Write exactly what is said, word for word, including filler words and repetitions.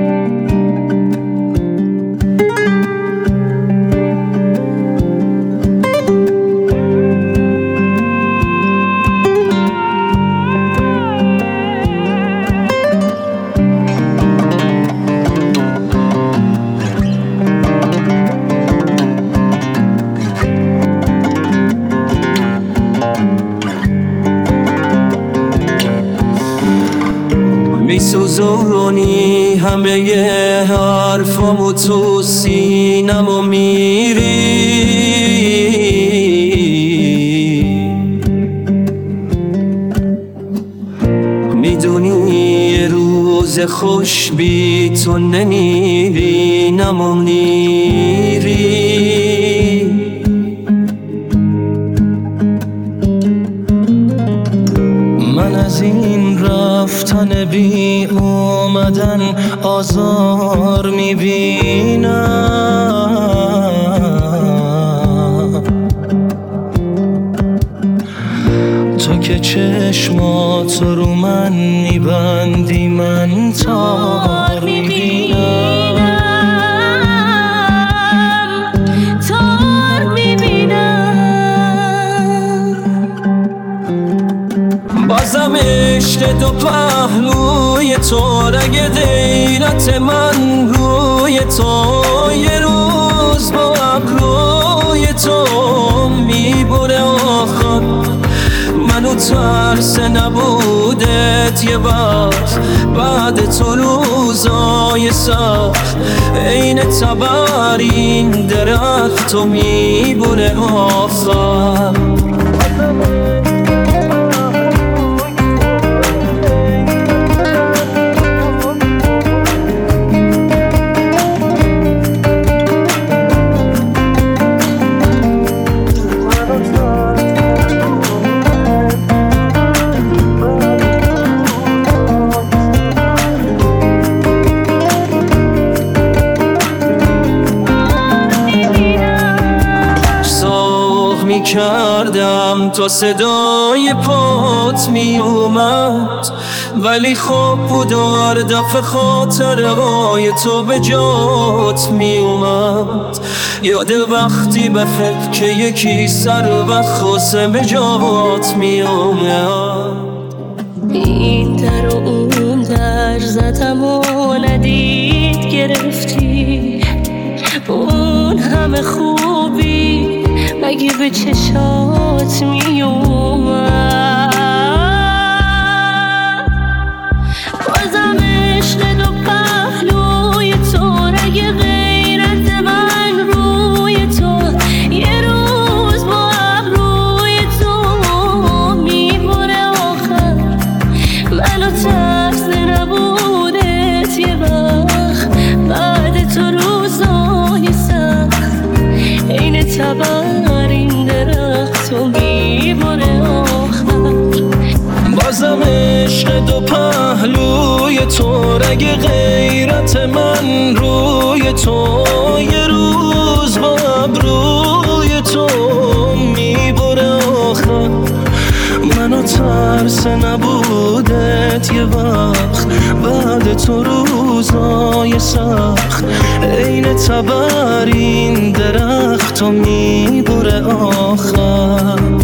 میسوزونی همه یه حرفامو تو سینمو میری، میدونی یه روز خوش بی تو نمیبینم و میری. من از این رفتن بی اومدن آزار میبینم، تو که چشماتو رو من میبندی من تار میبینم، تار میبینم. بازم عشق دو پهلوی تو، رگ غیرت من روی تو، یه روز با ابروی تو میبره آخر. منو ترس نبودت یه وقت، بعد تو روزای سخت عین تبرین درخت تو میبره آخر. کردم تا صدای پات می اومد، ولی خوب بود و هر دفعه خاطره های تو به جات می اومد. یاد وقتی به فکر که یکی سر و خواسته به جات می اومد. این در و اون در زدم و ندید گرفتی، اون همه خوبی مگه به چشات می اومد؟ بازم عشق دو پهلوی تو، رگ غیرت من روی تو، یه روز با ابروی تو میبره آخر. منو ترس نبودت یه وقت، بعد تو روزای سخت عین تبرین درخت تو میبره آخر. بازم عشق دو پهلوی تو، رگ غیرت من روی تو، یه روز با ابروی تو میبره آخر. منو ترس نبودت یه وقت، بعد تو روزای سخت عین تبرین درخت تو میبره آخر.